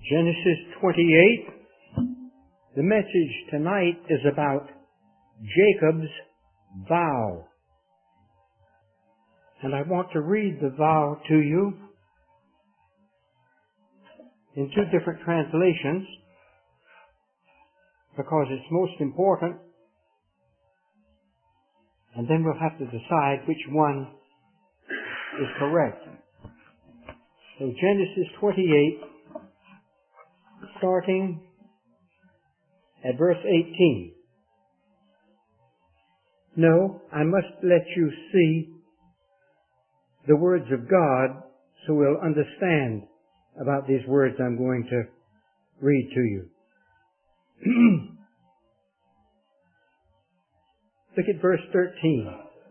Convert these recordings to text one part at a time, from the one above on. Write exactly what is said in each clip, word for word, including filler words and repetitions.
Genesis twenty-eight. The message tonight is about Jacob's vow. And I want to read the vow to you in two different translations because it's most important, and then we'll have to decide which one is correct. So Genesis twenty-eight, starting at verse eighteen. No, I must let you see the words of God so we'll understand about these words I'm going to read to you. Look at verse thirteen.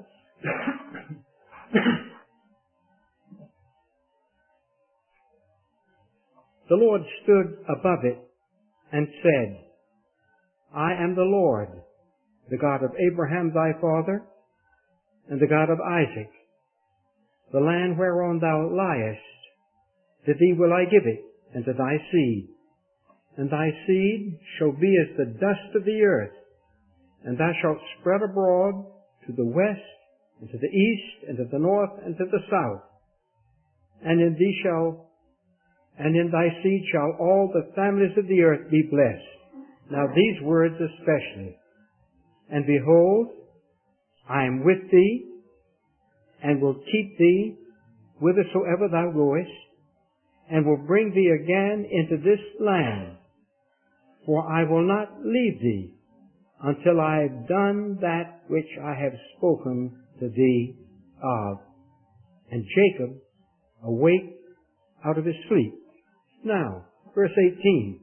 The Lord stood above it and said, I am the Lord, the God of Abraham thy father, and the God of Isaac. The land whereon thou liest, to thee will I give it, and to thy seed. And thy seed shall be as the dust of the earth, and thou shalt spread abroad to the west, and to the east, and to the north, and to the south. And in thee shall, and in thy seed shall all the families of the earth be blessed. Now these words especially. And behold, I am with thee, and will keep thee whithersoever thou goest, and will bring thee again into this land. For I will not leave thee until I have done that which I have spoken to thee of. And Jacob awaked out of his sleep. Now, verse eighteen.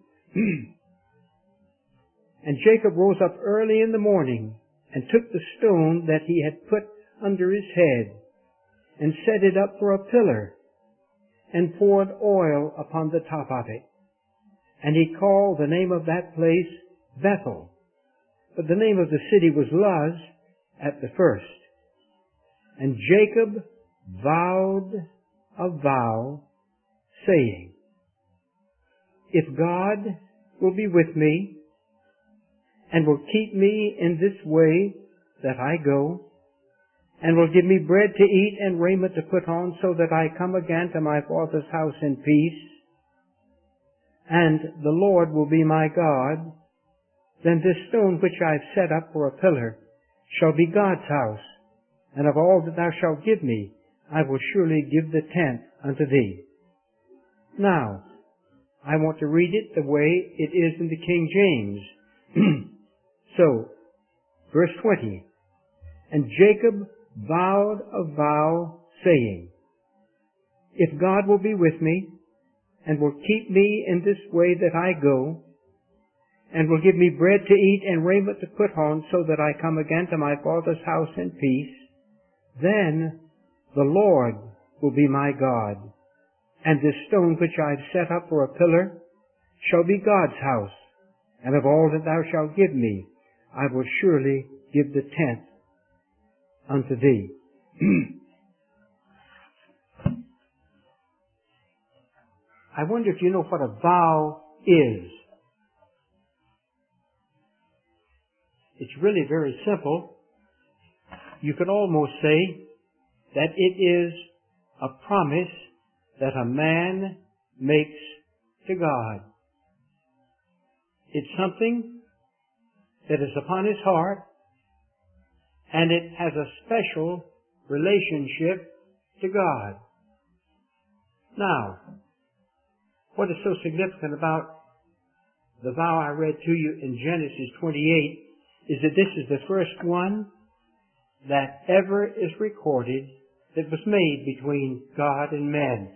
And Jacob rose up early in the morning, and took the stone that he had put under his head, and set it up for a pillar, and poured oil upon the top of it. And he called the name of that place Bethel. But the name of the city was Luz at the first. And Jacob vowed a vow, saying, If God will be with me, and will keep me in this way that I go, and will give me bread to eat and raiment to put on, so that I come again to my father's house in peace, and the Lord will be my God, then this stone which I have set up for a pillar shall be God's house, and of all that thou shalt give me, I will surely give the tenth unto thee. Now, I want to read it the way it is in the King James. So, verse twenty. And Jacob vowed a vow, saying, If God will be with me, and will keep me in this way that I go, and will give me bread to eat and raiment to put on, so that I come again to my father's house in peace, then the Lord will be my God, and this stone which I have set up for a pillar shall be God's house, and of all that thou shalt give me, I will surely give the tenth unto thee. I wonder if you know what a vow is. It's really very simple. You could almost say that it is a promise that a man makes to God. It's something that is upon his heart, and it has a special relationship to God. Now, what is so significant about the vow I read to you in Genesis twenty-eight is that this is the first one that ever is recorded that was made between God and man.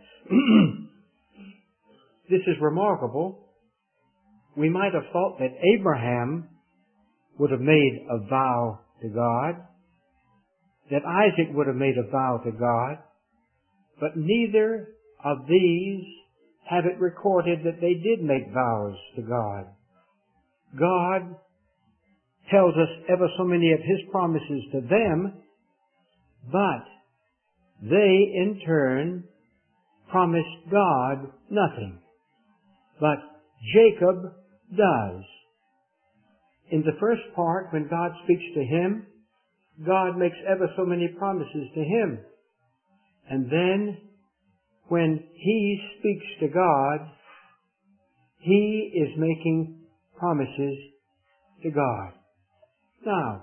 This is remarkable. We might have thought that Abraham would have made a vow to God, that Isaac would have made a vow to God, but neither of these have it recorded that they did make vows to God. God tells us ever so many of His promises to them, but they in turn promised God nothing. but Jacob does. In the first part, when God speaks to him, God makes ever so many promises to him. And then, when he speaks to God, he is making promises to God. Now,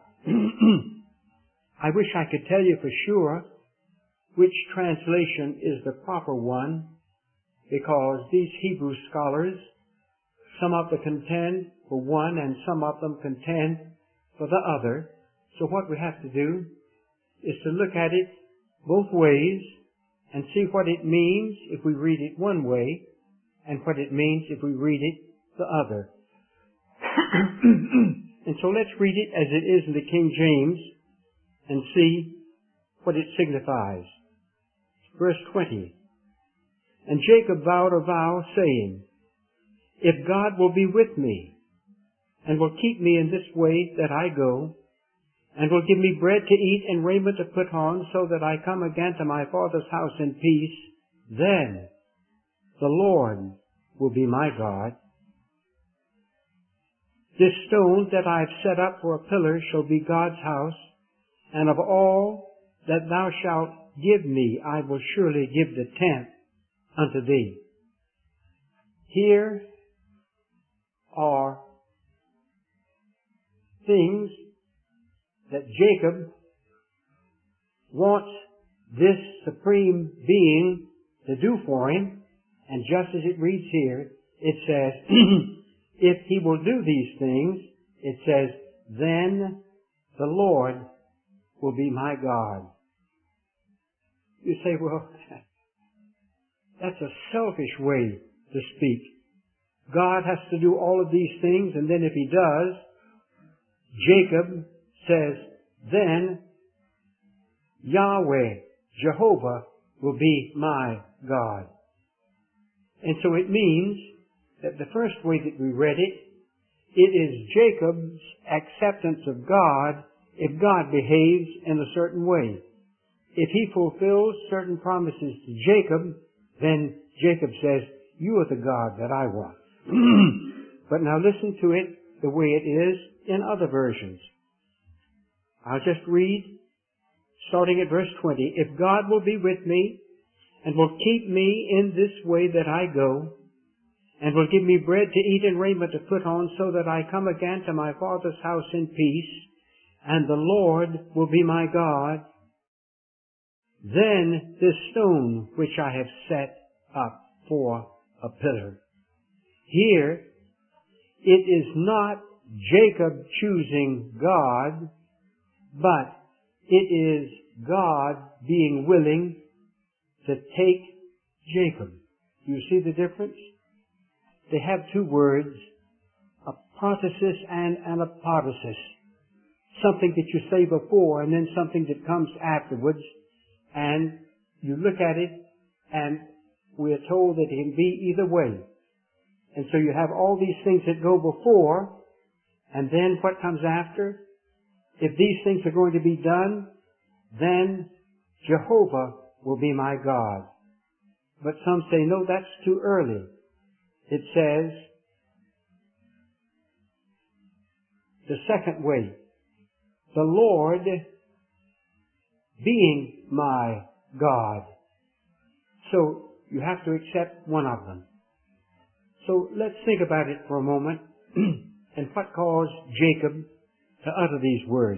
I wish I could tell you for sure which translation is the proper one, because these Hebrew scholars, some of them contend for one and some of them contend for the other. So what we have to do is to look at it both ways and see what it means if we read it one way and what it means if we read it the other. And so let's read it as it is in the King James and see what it signifies. Verse twenty. And Jacob vowed a vow, saying, If God will be with me, and will keep me in this way that I go, and will give me bread to eat and raiment to put on, so that I come again to my father's house in peace, then the Lord will be my God. This stone that I have set up for a pillar shall be God's house, and of all that thou shalt give me, I will surely give the tenth unto thee. Here are things that Jacob wants this supreme being to do for him, and just as it reads here, it says, if he will do these things, it says, then the Lord will be my God. You say, well, that's a selfish way to speak. God has to do all of these things, and then if he does, Jacob says, then Yahweh, Jehovah, will be my God. And so it means that the first way that we read it, it is Jacob's acceptance of God if God behaves in a certain way. If he fulfills certain promises to Jacob, then Jacob says, you are the God that I want. But now listen to it the way it is in other versions. I'll just read, starting at verse twenty. If God will be with me, and will keep me in this way that I go, and will give me bread to eat and raiment to put on, so that I come again to my father's house in peace, and the Lord will be my God, then this stone which I have set up for a pillar. Here, it is not Jacob choosing God, but it is God being willing to take Jacob. Do you see the difference? They have two words, apotheosis and anapotheosis. Something that you say before and then something that comes afterwards. And you look at it and we are told that it can be either way. And so you have all these things that go before, and then what comes after? If these things are going to be done, then Jehovah will be my God. But some say, no, that's too early. It says, the second way, the Lord being my God. So you have to accept one of them. So let's think about it for a moment and what caused Jacob to utter these words.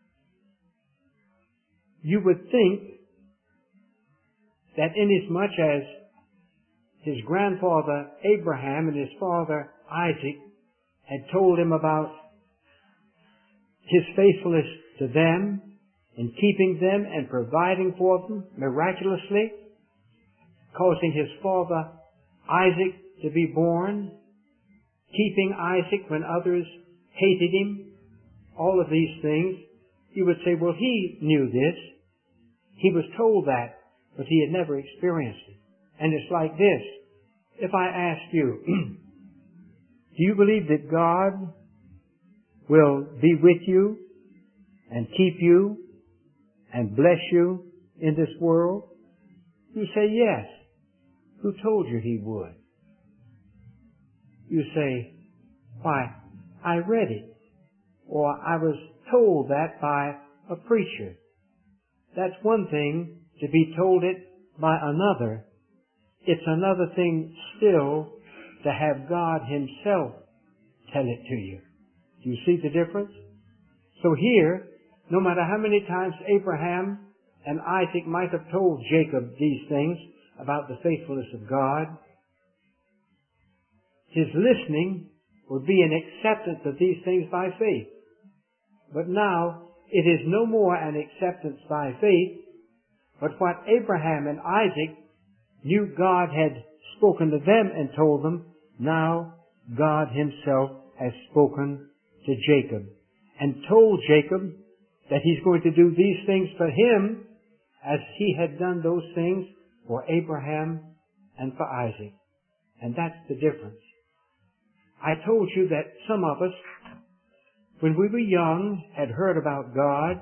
You would think that inasmuch as his grandfather Abraham and his father Isaac had told him about his faithfulness to them in keeping them and providing for them miraculously, causing his father Isaac to be born, keeping Isaac when others hated him, all of these things, you would say, well, he knew this. He was told that, but he had never experienced it. And it's like this. If I ask you, do you believe that God will be with you and keep you and bless you in this world? You say yes. Who told you he would? You say, why, I read it, or I was told that by a preacher. That's one thing to be told it by another. It's another thing still to have God Himself tell it to you. Do you see the difference? So here, no matter how many times Abraham and Isaac might have told Jacob these things about the faithfulness of God, his listening would be an acceptance of these things by faith. But now, it is no more an acceptance by faith, but what Abraham and Isaac knew God had spoken to them and told them, now God Himself has spoken to Jacob and told Jacob that He's going to do these things for him as He had done those things for Abraham and for Isaac. And that's the difference. I told you that some of us, when we were young, had heard about God,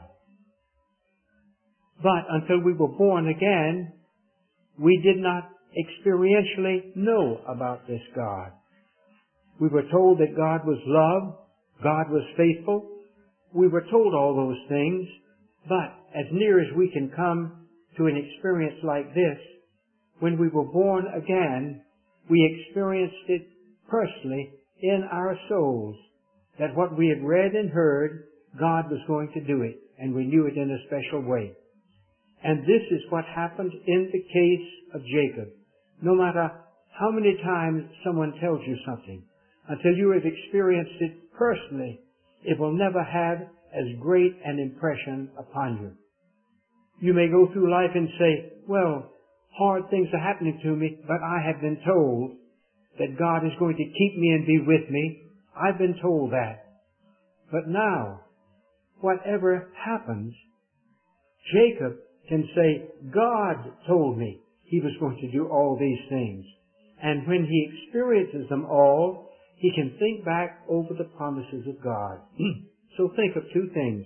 but until we were born again, we did not experientially know about this God. We were told that God was love, God was faithful. We were told all those things, but as near as we can come to an experience like this, when we were born again, we experienced it personally in our souls, that what we had read and heard, God was going to do it, and we knew it in a special way. And this is what happened in the case of Jacob. No matter how many times someone tells you something, until you have experienced it personally, it will never have as great an impression upon you. You may go through life and say, well, hard things are happening to me, but I have been told that God is going to keep me and be with me. I've been told that. But now, whatever happens, Jacob can say, God told me He was going to do all these things. And when he experiences them all, he can think back over the promises of God. So think of two things.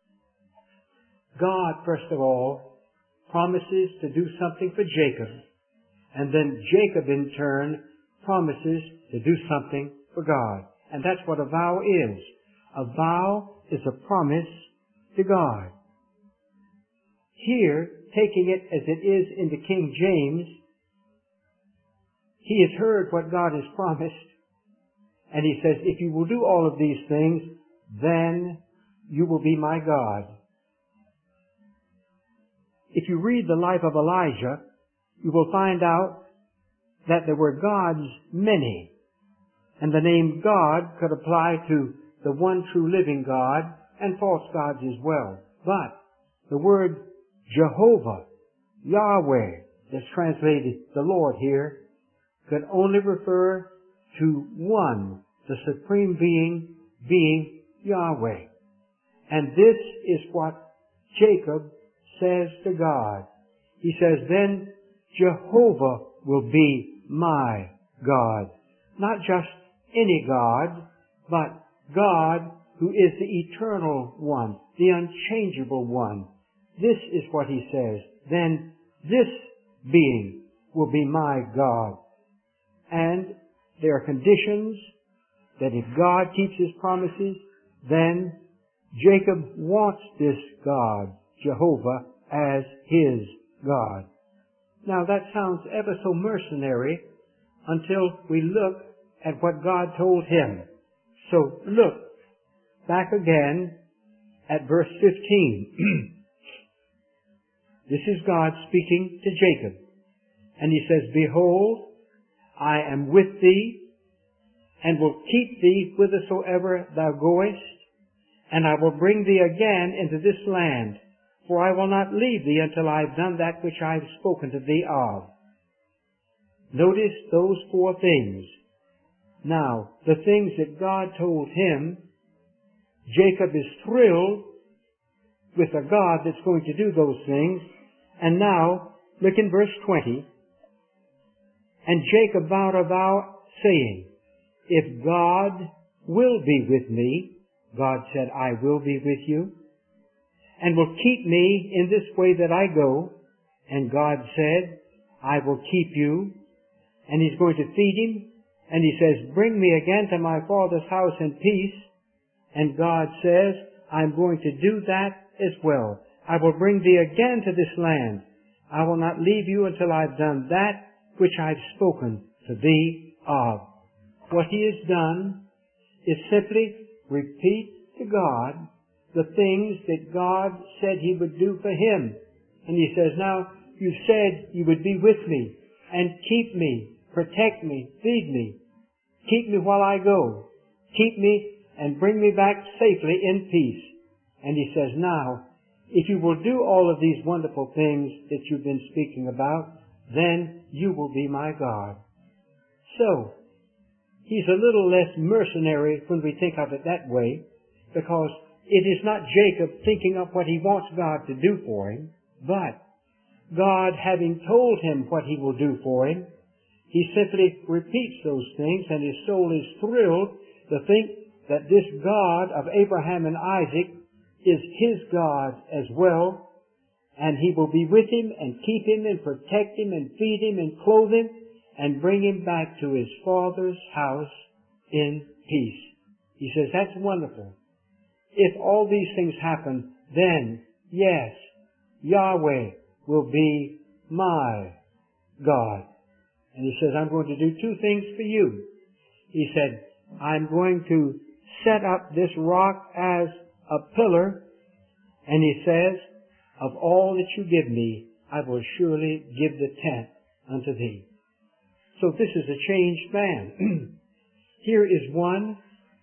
God, first of all, promises to do something for Jacob. And then Jacob, in turn, promises to do something for God. And that's what a vow is. A vow is a promise to God. Here, taking it as it is in the King James, he has heard what God has promised, and he says, if you will do all of these things, then you will be my God. If you read the life of Elijah, you will find out that there were gods many, and the name God could apply to the one true living God and false gods as well. But the word Jehovah, Yahweh, that's translated the Lord here, could only refer to one, the Supreme Being, being Yahweh. And this is what Jacob says to God. He says, then Jehovah will be my God. Not just any God, but God who is the eternal one, the unchangeable one. This is what he says. Then this being will be my God. And there are conditions that if God keeps His promises, then Jacob wants this God, Jehovah, as his God. Now that sounds ever so mercenary until we look at what God told him. So look back again at verse fifteen. This is God speaking to Jacob. And he says, behold, I am with thee, and will keep thee whithersoever thou goest, and I will bring thee again into this land, for I will not leave thee until I have done that which I have spoken to thee of. Notice those four things. Now, the things that God told him, Jacob is thrilled with a God that's going to do those things. And now, look in verse twenty. And Jacob vowed a vow, saying, if God will be with me, God said, I will be with you, and will keep me in this way that I go, and God said, I will keep you, and he's going to feed him, And he says, bring me again to my father's house in peace. And God says, I'm going to do that as well. I will bring thee again to this land. I will not leave you until I've done that which I've spoken to thee of. What he has done is simply repeat to God the things that God said he would do for him. And he says, now, you said you would be with me and keep me, protect me, feed me, keep me while I go, keep me and bring me back safely in peace. And he says, now, if you will do all of these wonderful things that you've been speaking about, then you will be my God. So, he's a little less mercenary when we think of it that way, because it is not Jacob thinking of what he wants God to do for him, but God having told him what he will do for him, he simply repeats those things, and his soul is thrilled to think that this God of Abraham and Isaac is his God as well, and he will be with him and keep him and protect him and feed him and clothe him and bring him back to his father's house in peace. He says, that's wonderful. If all these things happen, then, yes, Yahweh will be my God. And he says, I'm going to do two things for you. He said, I'm going to set up this rock as a pillar, and he says, of all that you give me, I will surely give the tenth unto thee. So this is a changed man. Here is one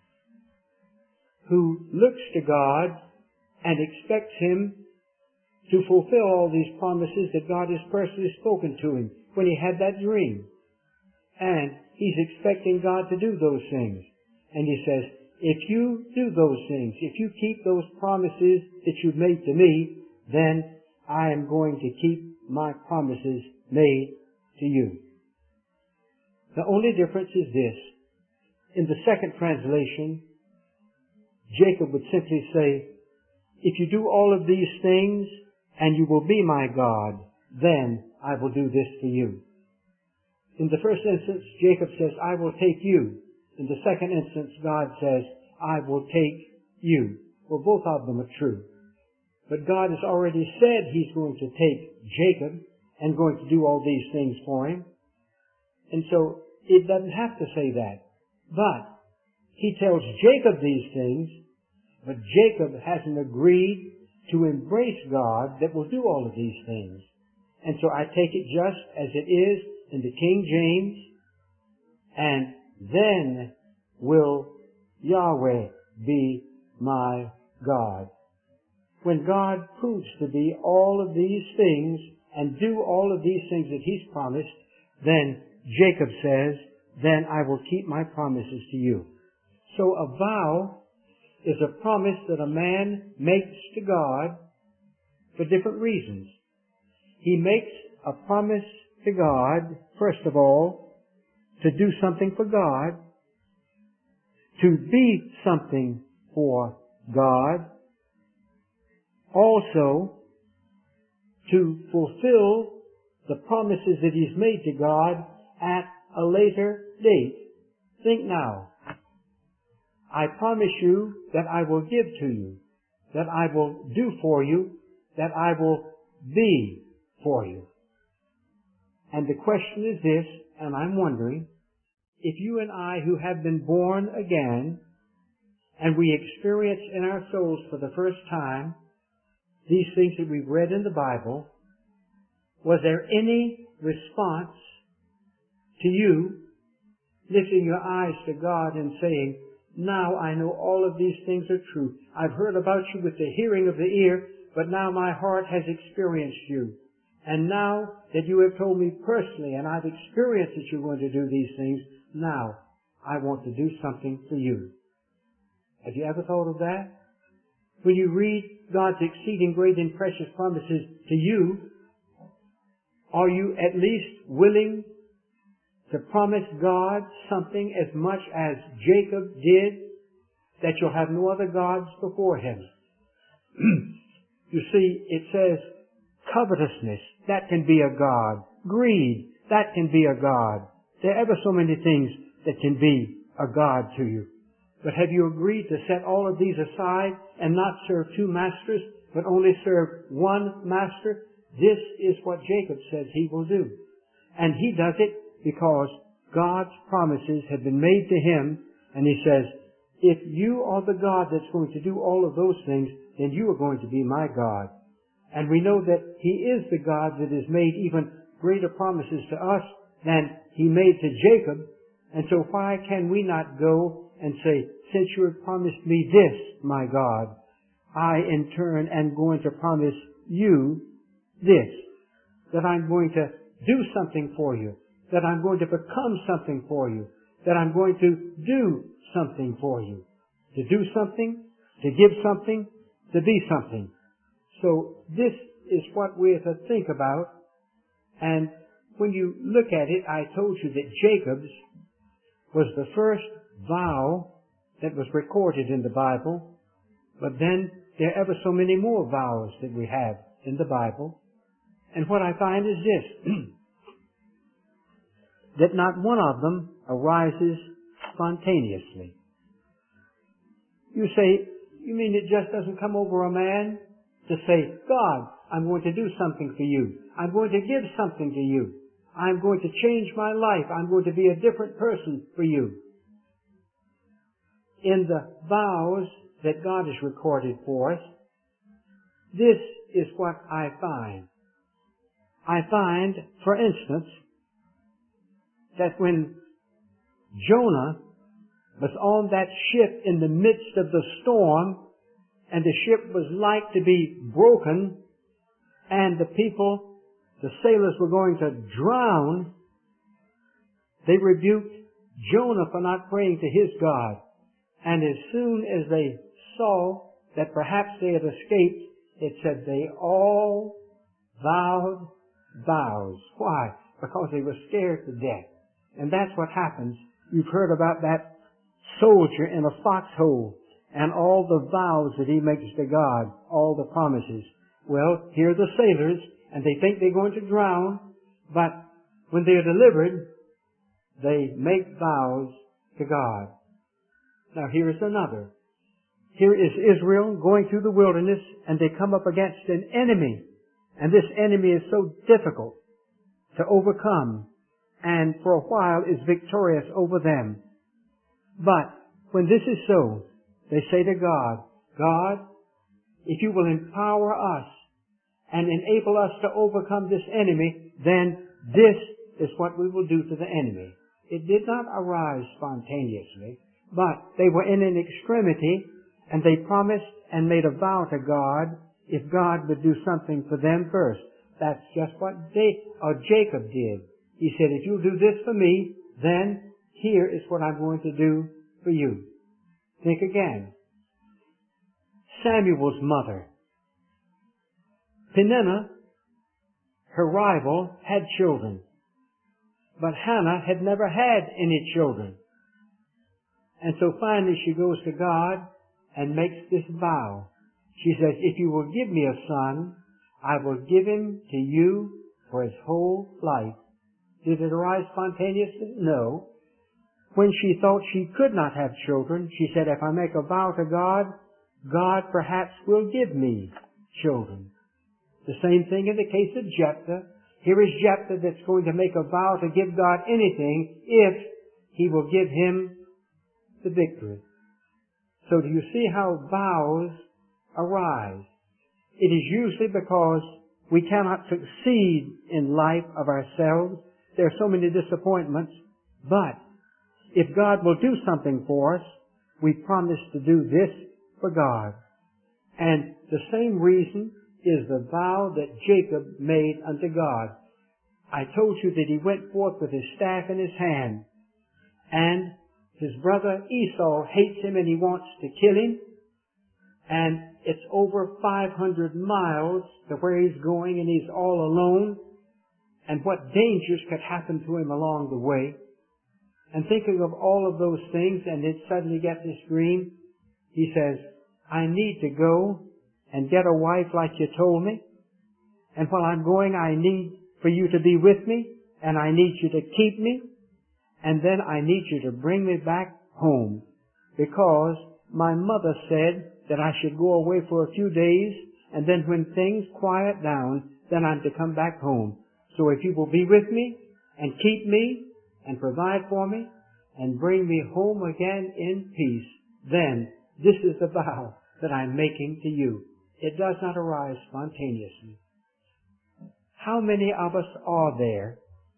who looks to God and expects him to fulfill all these promises that God has personally spoken to him when he had that dream. And he's expecting God to do those things. And he says, if you do those things, if you keep those promises that you've made to me, then I am going to keep my promises made to you. The only difference is this. In the second translation, Jacob would simply say, if you do all of these things and you will be my God, then I will do this for you. In the first instance, Jacob says, I will take you. In the second instance, God says, I will take you. Well, both of them are true. But God has already said he's going to take Jacob and going to do all these things for him. And so it doesn't have to say that. But he tells Jacob these things, but Jacob hasn't agreed to embrace God that will do all of these things. And so I take it just as it is in the King James, and then will Yahweh be my God. When God proves to be all of these things and do all of these things that he's promised, then Jacob says, then I will keep my promises to you. So a vow is a promise that a man makes to God for different reasons. He makes a promise to God, first of all, to do something for God, to be something for God, also to fulfill the promises that he's made to God at a later date. Think now. I promise you that I will give to you, that I will do for you, that I will be for you. And the question is this, and I'm wondering, if you and I who have been born again, and we experience in our souls for the first time these things that we've read in the Bible, was there any response to you lifting your eyes to God and saying, now I know all of these things are true. I've heard about you with the hearing of the ear, but now my heart has experienced you. And now that you have told me personally, and I've experienced that you're going to do these things, now I want to do something for you. Have you ever thought of that? When you read God's exceeding great and precious promises to you, are you at least willing to promise God something as much as Jacob did, that you'll have no other gods before him? You see, it says covetousness, that can be a god. Greed, that can be a god. There are ever so many things that can be a God to you. But have you agreed to set all of these aside and not serve two masters, but only serve one master? This is what Jacob says he will do. And he does it because God's promises have been made to him, and he says, if you are the God that's going to do all of those things, then you are going to be my God. And we know that he is the God that has made even greater promises to us than he made to Jacob. And so why can we not go and say, since you have promised me this, my God, I in turn am going to promise you this, that I'm going to do something for you, that I'm going to become something for you, that I'm going to do something for you. To do something, to give something, to be something. So this is what we have to think about. And when you look at it, I told you that Jacob's was the first vow that was recorded in the Bible. But then there are ever so many more vows that we have in the Bible. And what I find is this, that not one of them arises spontaneously. You say, you mean it just doesn't come over a man to say, God, I'm going to do something for you. I'm going to give something to you. I'm going to change my life. I'm going to be a different person for you. In the vows that God has recorded for us, this is what I find. I find, for instance, that when Jonah was on that ship in the midst of the storm, and the ship was like to be broken, and the people, the sailors were going to drown, they rebuked Jonah for not praying to his God. And as soon as they saw that perhaps they had escaped, it said they all vowed vows. Why? Because they were scared to death. And that's what happens. You've heard about that soldier in a foxhole and all the vows that he makes to God, all the promises. Well, here are the sailors, and they think they're going to drown, but when they're delivered, they make vows to God. Now here is another. Here is Israel going through the wilderness, and they come up against an enemy, and this enemy is so difficult to overcome, and for a while is victorious over them. But when this is so, they say to God, God, if you will empower us and enable us to overcome this enemy, then this is what we will do to the enemy. It did not arise spontaneously, but they were in an extremity, and they promised and made a vow to God if God would do something for them first. That's just what they, or Jacob did. He said, if you'll do this for me, then here is what I'm going to do for you. Think again. Samuel's mother, Peninnah, her rival, had children. But Hannah had never had any children. And so finally she goes to God and makes this vow. She says, if you will give me a son, I will give him to you for his whole life. Did it arise spontaneously? No. When she thought she could not have children, she said, if I make a vow to God, God perhaps will give me children. The same thing in the case of Jephthah. Here is Jephthah that's going to make a vow to give God anything if he will give him the victory. So do you see how vows arise? It is usually because we cannot succeed in life of ourselves. There are so many disappointments. But if God will do something for us, we promise to do this for God. And the same reason is the vow that Jacob made unto God. I told you that he went forth with his staff in his hand, and his brother Esau hates him and he wants to kill him, and it's over five hundred miles to where he's going, and he's all alone, and what dangers could happen to him along the way. And thinking of all of those things, and it suddenly gets this dream, he says, I need to go and get a wife like you told me, and while I'm going I need for you to be with me, and I need you to keep me, and then I need you to bring me back home, because my mother said that I should go away for a few days, and then when things quiet down, then I'm to come back home. So if you will be with me and keep me and provide for me and bring me home again in peace, then this is the vow that I'm making to you. It does not arise spontaneously. How many of us are there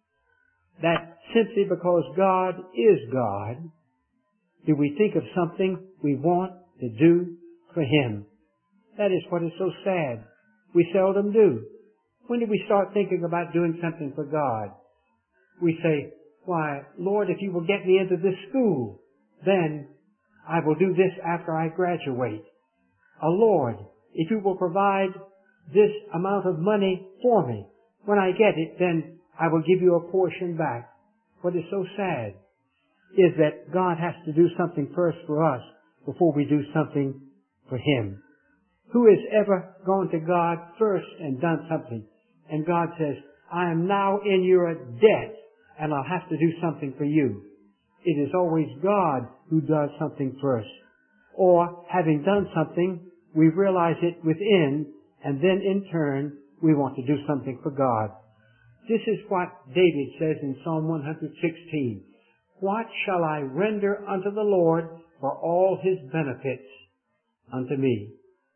that simply because God is God, do we think of something we want to do for Him? That is what is so sad. We seldom do. When do we start thinking about doing something for God? We say, why, Lord, if you will get me into this school, then I will do this after I graduate. Oh, Lord, if you will provide this amount of money for me, when I get it, then I will give you a portion back. What is so sad is that God has to do something first for us before we do something for Him. Who has ever gone to God first and done something? And God says, I am now in your debt, and I'll have to do something for you. It is always God who does something first. Or, having done something, we realize it within, and then in turn, we want to do something for God. This is what David says in Psalm one sixteen. What shall I render unto the Lord for all His benefits unto me?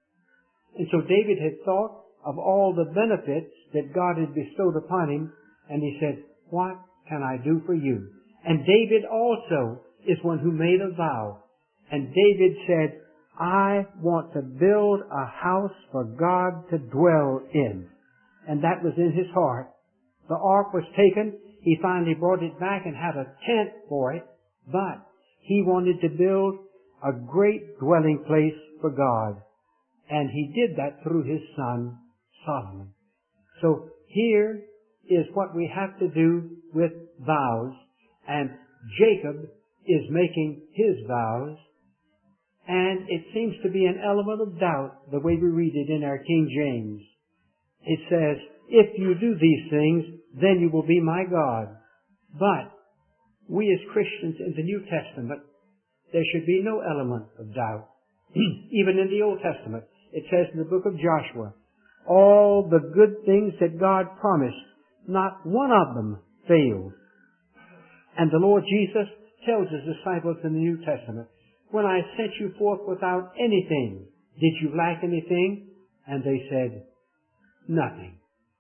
And so David had thought of all the benefits that God had bestowed upon him, and he said, what can I do for you? And David also is one who made a vow. And David said, I want to build a house for God to dwell in. And that was in his heart. The ark was taken. He finally brought it back and had a tent for it. But he wanted to build a great dwelling place for God. And he did that through his son, Solomon. So here is what we have to do with vows. And Jacob is making his vows. And it seems to be an element of doubt the way we read it in our King James. It says, if you do these things, then you will be my God. But we as Christians in the New Testament, there should be no element of doubt. Even in the Old Testament, it says in the book of Joshua, all the good things that God promised, not one of them failed. And the Lord Jesus tells his disciples in the New Testament, when I sent you forth without anything, did you lack anything? And they said, nothing.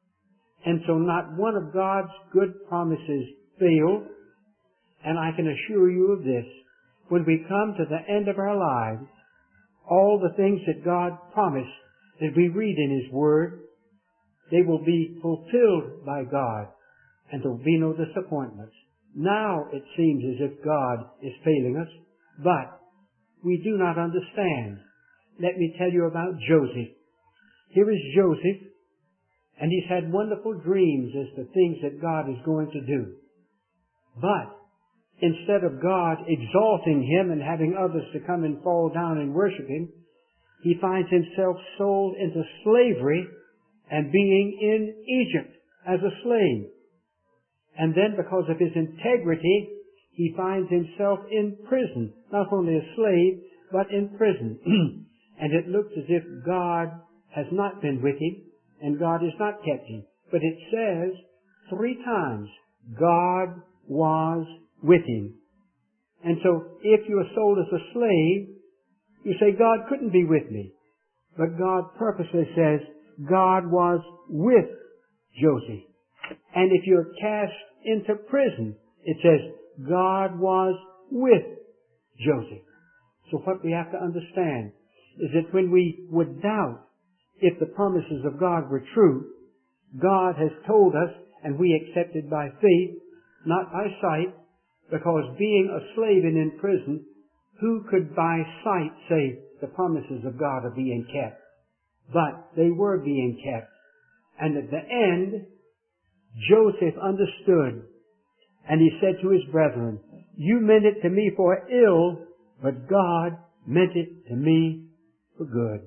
And so not one of God's good promises failed. And I can assure you of this, when we come to the end of our lives, all the things that God promised that we read in His Word, they will be fulfilled by God, and there will be no disappointments. Now it seems as if God is failing us, but we do not understand. Let me tell you about Joseph. Here is Joseph, and he's had wonderful dreams as to things that God is going to do. But instead of God exalting him and having others to come and fall down and worship him, he finds himself sold into slavery and being in Egypt as a slave. And then because of his integrity, he finds himself in prison, not only a slave, but in prison. And it looks as if God has not been with him, and God has not kept him. But it says three times, God was with him. And so if you are sold as a slave, you say, God couldn't be with me. But God purposely says, God was with Joseph. And if you're cast into prison, it says, God was with Joseph. So what we have to understand is that when we would doubt if the promises of God were true, God has told us, and we accepted by faith, not by sight, because being a slave and in prison, who could by sight say the promises of God are being kept? But they were being kept. And at the end, Joseph understood, and he said to his brethren, you meant it to me for ill, but God meant it to me for good.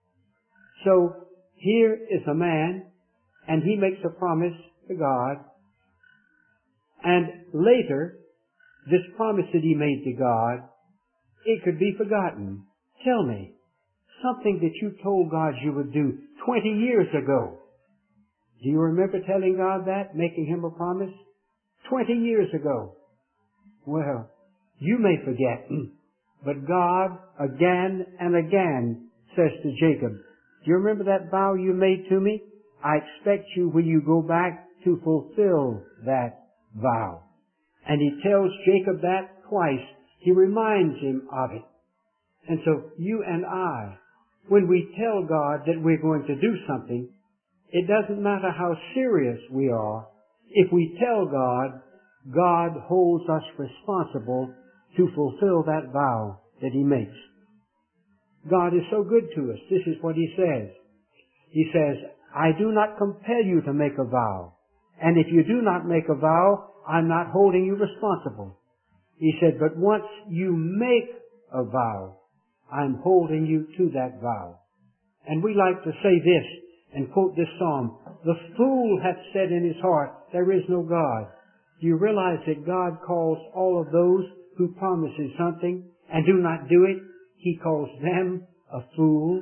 So here is a man, and he makes a promise to God, and later this promise that he made to God, it could be forgotten. Tell me, something that you told God you would do twenty years ago. Do you remember telling God that, making him a promise? Twenty years ago. Well, you may forget, but God again and again says to Jacob, do you remember that vow you made to me? I expect you, when you go back, to fulfill that vow. And he tells Jacob that twice. He reminds him of it. And so you and I, when we tell God that we're going to do something, it doesn't matter how serious we are. If we tell God, God holds us responsible to fulfill that vow that he makes. God is so good to us. This is what he says. He says, I do not compel you to make a vow. And if you do not make a vow, I'm not holding you responsible. He said, but once you make a vow, I'm holding you to that vow. And we like to say this and quote this psalm, the fool hath said in his heart, there is no God. Do you realize that God calls all of those who promises something and do not do it, he calls them a fool?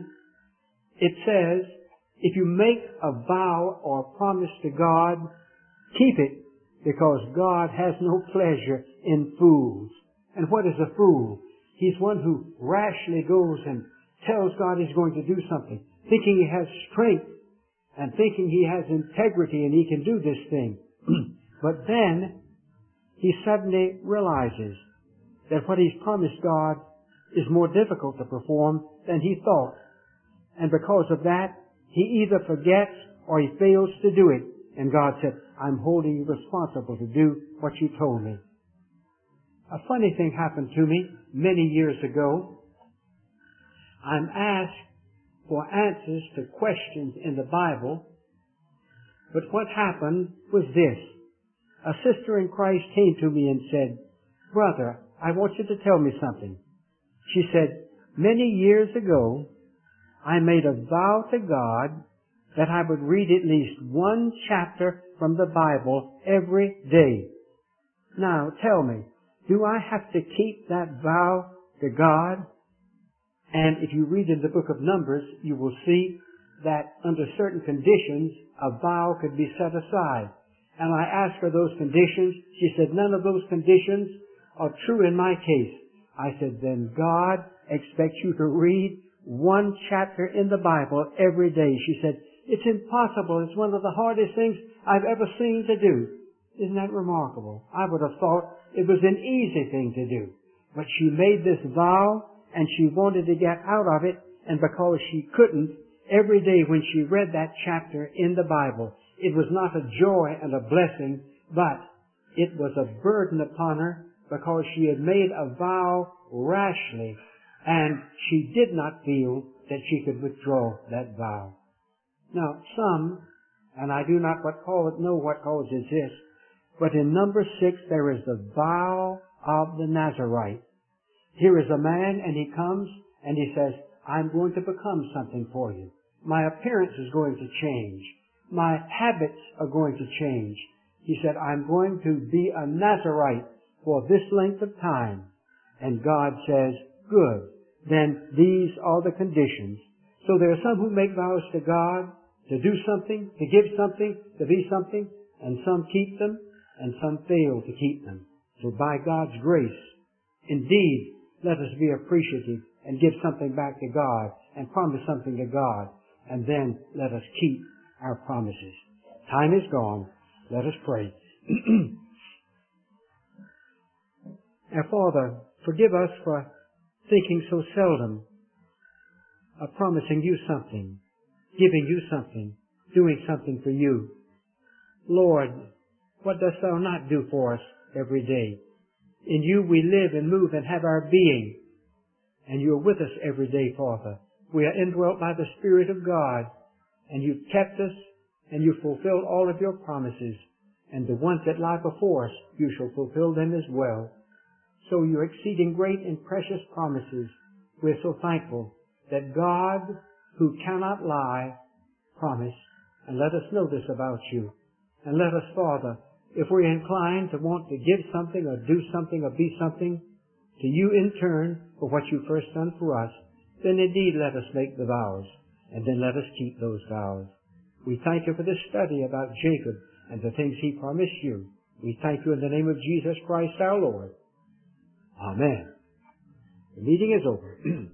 It says, if you make a vow or a promise to God, keep it, because God has no pleasure in fools. And what is a fool? He's one who rashly goes and tells God he's going to do something, thinking he has strength and thinking he has integrity and he can do this thing. But then he suddenly realizes that what he's promised God is more difficult to perform than he thought. And because of that, he either forgets or he fails to do it. And God said, I'm holding you responsible to do what you told me. A funny thing happened to me many years ago. I'm asked for answers to questions in the Bible, but what happened was this. A sister in Christ came to me and said, Brother, I want you to tell me something. She said, many years ago, I made a vow to God that I would read at least one chapter from the Bible every day. Now, tell me, do I have to keep that vow to God? And if you read in the book of Numbers, you will see that under certain conditions, a vow could be set aside. And I asked her those conditions. She said, none of those conditions are true in my case. I said, then God expects you to read one chapter in the Bible every day. She said, it's impossible. It's one of the hardest things I've ever seen to do. Isn't that remarkable? I would have thought it was an easy thing to do. But she made this vow and she wanted to get out of it, and because she couldn't, every day when she read that chapter in the Bible, it was not a joy and a blessing, but it was a burden upon her because she had made a vow rashly and she did not feel that she could withdraw that vow. Now, some, and I do not what call it, know what causes this, but in number six there is the vow of the Nazarite. Here is a man and he comes and he says, I'm going to become something for you. My appearance is going to change. My habits are going to change. He said, I'm going to be a Nazarite for this length of time. And God says, good. Then these are the conditions. So there are some who make vows to God to do something, to give something, to be something, and some keep them, and some fail to keep them. So by God's grace, indeed, let us be appreciative and give something back to God and promise something to God, and then let us keep our promises. Time is gone. Let us pray. Our Father, forgive us for thinking so seldom of promising you something, giving you something, doing something for you. Lord, what dost thou not do for us every day? In you we live and move and have our being. And you're with us every day, Father. We are indwelt by the Spirit of God. And you've kept us and you've fulfilled all of your promises. And the ones that lie before us, you shall fulfill them as well. So your exceeding great and precious promises, we're so thankful that God, who cannot lie, promised. And let us know this about you. And let us, Father, if we're inclined to want to give something or do something or be something to you in turn for what you first done for us, then indeed let us make the vows, and then let us keep those vows. We thank you for this study about Jacob and the things he promised you. We thank you in the name of Jesus Christ our Lord. Amen. The meeting is over.